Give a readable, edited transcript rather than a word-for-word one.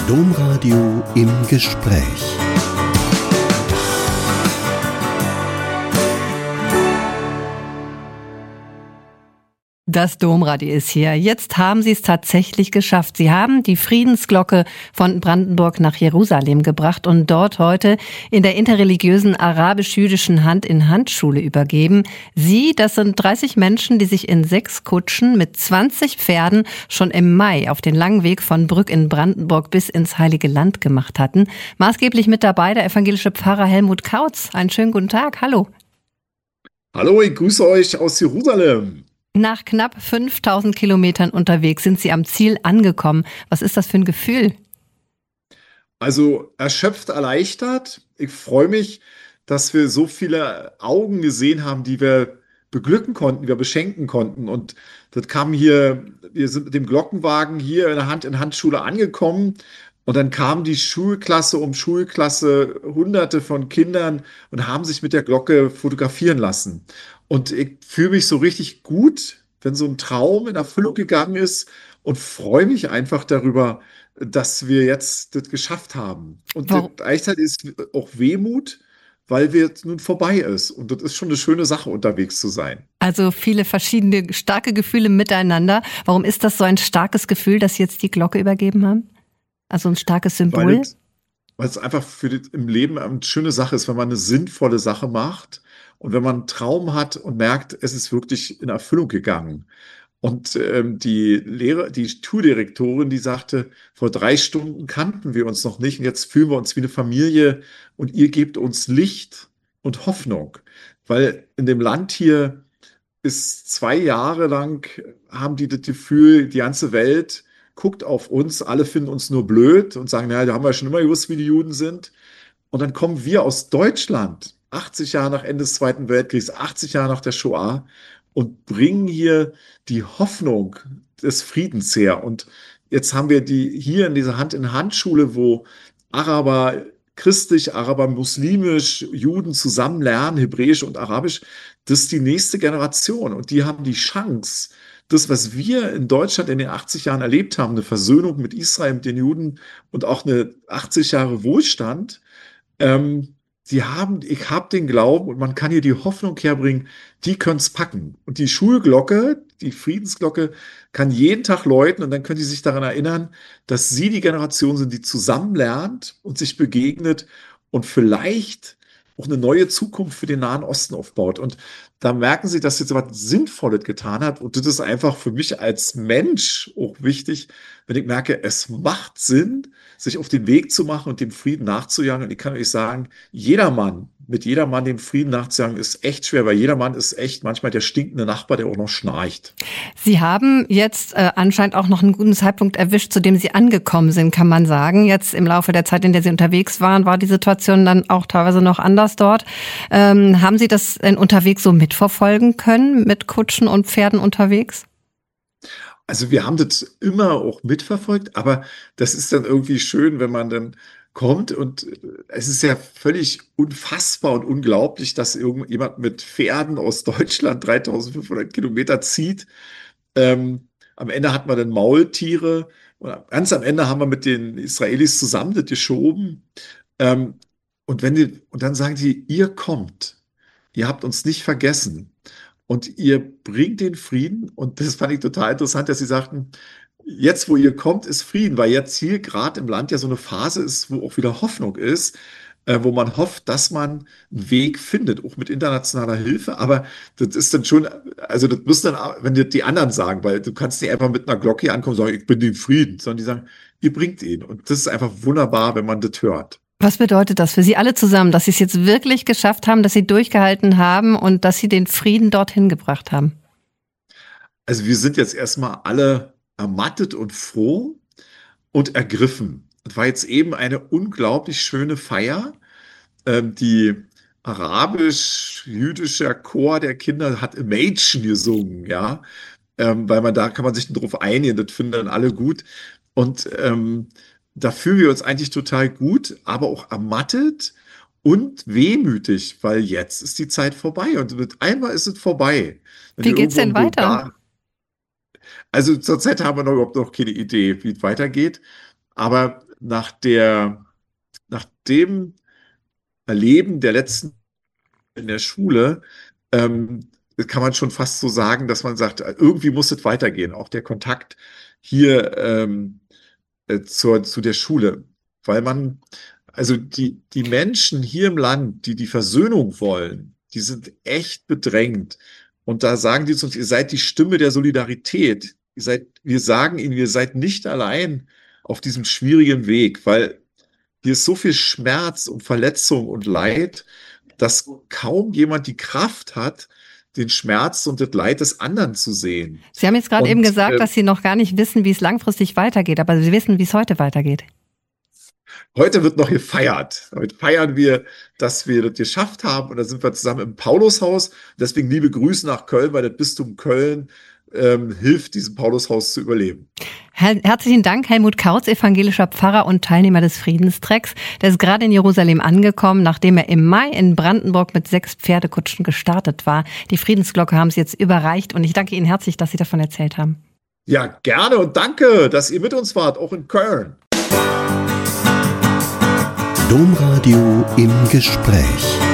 Domradio im Gespräch. Das Domradio ist hier. Jetzt haben Sie es tatsächlich geschafft. Sie haben die Friedensglocke von Brandenburg nach Jerusalem gebracht und dort heute in der interreligiösen arabisch-jüdischen Hand-in-Hand-Schule übergeben. Sie, das sind 30 Menschen, die sich in 6 Kutschen mit 20 Pferden schon im Mai auf den langen Weg von Brück in Brandenburg bis ins Heilige Land gemacht hatten. Maßgeblich mit dabei der evangelische Pfarrer Helmut Kautz. Einen schönen guten Tag. Hallo. Hallo, ich grüße euch aus Jerusalem. Nach knapp 5000 Kilometern unterwegs sind Sie am Ziel angekommen. Was ist das für ein Gefühl? Also erschöpft, erleichtert. Ich freue mich, dass wir so viele Augen gesehen haben, die wir beglücken konnten, die wir beschenken konnten. Und das kam hier, wir sind mit dem Glockenwagen hier in der Hand-in-Hand-Schule angekommen. Und dann kam die Schulklasse um Schulklasse, Hunderte von Kindern und haben sich mit der Glocke fotografieren lassen. Und ich fühle mich so richtig gut, wenn so ein Traum in Erfüllung gegangen ist und freue mich einfach darüber, dass wir jetzt das geschafft haben. Und Warum? gleichzeitig ist auch Wehmut, weil wir jetzt nun vorbei ist. Und das ist schon eine schöne Sache, unterwegs zu sein. Also viele verschiedene starke Gefühle miteinander. Warum ist das so ein starkes Gefühl, dass Sie jetzt die Glocke übergeben haben? Also ein starkes Symbol? Weil es einfach im Leben eine schöne Sache ist, wenn man eine sinnvolle Sache macht und wenn man einen Traum hat und merkt, es ist wirklich in Erfüllung gegangen. Und die Schuldirektorin, die sagte, vor 3 Stunden kannten wir uns noch nicht und jetzt fühlen wir uns wie eine Familie und ihr gebt uns Licht und Hoffnung. Weil in dem Land hier ist 2 Jahre lang, haben die das Gefühl, die ganze Welt guckt auf uns, alle finden uns nur blöd und sagen, naja, da haben wir schon immer gewusst, wie die Juden sind. Und dann kommen wir aus Deutschland, 80 Jahre nach Ende des Zweiten Weltkriegs, 80 Jahre nach der Shoah und bringen hier die Hoffnung des Friedens her. Und jetzt haben wir die hier in dieser Hand-in-Hand-Schule, wo Araber christlich, Araber muslimisch, Juden zusammen lernen, Hebräisch und Arabisch. Das ist die nächste Generation und die haben die Chance, das, was wir in Deutschland in den 80 Jahren erlebt haben, eine Versöhnung mit Israel, mit den Juden und auch eine 80 Jahre Wohlstand, ich habe den Glauben und man kann hier die Hoffnung herbringen, die können es packen. Und die Schulglocke, die Friedensglocke, kann jeden Tag läuten und dann können die sich daran erinnern, dass sie die Generation sind, die zusammen lernt und sich begegnet und vielleicht auch eine neue Zukunft für den Nahen Osten aufbaut. Und da merken sie, dass jetzt was Sinnvolles getan hat. Und das ist einfach für mich als Mensch auch wichtig, wenn ich merke, es macht Sinn, sich auf den Weg zu machen und dem Frieden nachzujagen. Und ich kann euch sagen, mit jedermann dem Frieden nachzujagen, ist echt schwer, weil jedermann ist echt manchmal der stinkende Nachbar, der auch noch schnarcht. Sie haben jetzt anscheinend auch noch einen guten Zeitpunkt erwischt, zu dem Sie angekommen sind, kann man sagen. Jetzt im Laufe der Zeit, in der Sie unterwegs waren, war die Situation dann auch teilweise noch anders dort. Haben Sie das denn unterwegs so mitverfolgen können, mit Kutschen und Pferden unterwegs? Also wir haben das immer auch mitverfolgt, aber das ist dann irgendwie schön, wenn man dann kommt und es ist ja völlig unfassbar und unglaublich, dass irgendjemand mit Pferden aus Deutschland 3500 Kilometer zieht. Am Ende hat man dann Maultiere und ganz am Ende haben wir mit den Israelis zusammen das geschoben. Ähm, und dann sagen die, ihr kommt, ihr habt uns nicht vergessen. Und ihr bringt den Frieden. Und das fand ich total interessant, dass sie sagten, jetzt, wo ihr kommt, ist Frieden, weil jetzt hier gerade im Land ja so eine Phase ist, wo auch wieder Hoffnung ist, wo man hofft, dass man einen Weg findet, auch mit internationaler Hilfe. Aber das ist dann schon, also das müssen dann, wenn die anderen sagen, weil du kannst nicht einfach mit einer Glocke hier ankommen und sagen, ich bin den Frieden, sondern die sagen, ihr bringt ihn. Und das ist einfach wunderbar, wenn man das hört. Was bedeutet das für Sie alle zusammen, dass Sie es jetzt wirklich geschafft haben, dass Sie durchgehalten haben und dass Sie den Frieden dorthin gebracht haben? Also wir sind jetzt erstmal alle ermattet und froh und ergriffen. Es war jetzt eben eine unglaublich schöne Feier. Die arabisch-jüdische Chor der Kinder hat Imagine gesungen, ja. Weil da kann man sich drauf einigen, das finden dann alle gut. Und da fühlen wir uns eigentlich total gut, aber auch ermattet und wehmütig, weil jetzt ist die Zeit vorbei und mit einmal ist es vorbei. Wenn Wie du geht's denn irgendwo im weiter? Also zurzeit haben wir noch überhaupt noch keine Idee, wie es weitergeht. Aber nach dem Erleben der letzten in der Schule, kann man schon fast so sagen, dass man sagt, irgendwie muss es weitergehen. Auch der Kontakt hier zu der Schule. Weil also die Menschen hier im Land, die Versöhnung wollen, die sind echt bedrängt. Und da sagen die zu uns, ihr seid die Stimme der Solidarität. Wir sagen ihnen, ihr seid nicht allein auf diesem schwierigen Weg, weil hier ist so viel Schmerz und Verletzung und Leid, dass kaum jemand die Kraft hat, den Schmerz und das Leid des anderen zu sehen. Sie haben jetzt gerade eben gesagt, dass Sie noch gar nicht wissen, wie es langfristig weitergeht, aber Sie wissen, wie es heute weitergeht. Heute wird noch gefeiert. Heute feiern wir, dass wir das geschafft haben. Und da sind wir zusammen im Paulushaus. Deswegen liebe Grüße nach Köln, weil das Bistum Köln hilft, diesem Paulushaus zu überleben. Herzlichen Dank, Helmut Kautz, evangelischer Pfarrer und Teilnehmer des Friedenstrecks. Der ist gerade in Jerusalem angekommen, nachdem er im Mai in Brandenburg mit 6 Pferdekutschen gestartet war. Die Friedensglocke haben Sie jetzt überreicht und ich danke Ihnen herzlich, dass Sie davon erzählt haben. Ja, gerne und danke, dass ihr mit uns wart, auch in Köln. Domradio im Gespräch.